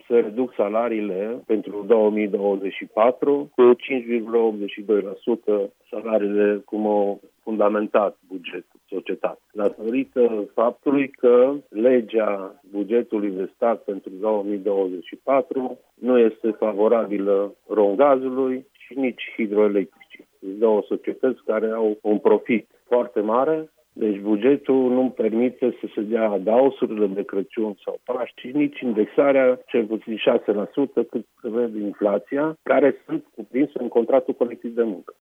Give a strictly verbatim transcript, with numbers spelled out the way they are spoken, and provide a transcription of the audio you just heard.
se reduc salariile pentru două mii douăzeci și patru cu cinci virgulă optzeci și doi la sută salariile cum au fundamentat bugetul societate. Datorită faptului că legea bugetului de stat pentru două mii douăzeci și patru nu este favorabilă Romgazului și nici hidroelectricii. Două societăți care au un profit foarte mare. Deci bugetul nu permite să se dea adausurile de Crăciun sau Paști, nici indexarea cel puțin șase la sută cât prevede inflația, care sunt cuprinse în contractul colectiv de muncă.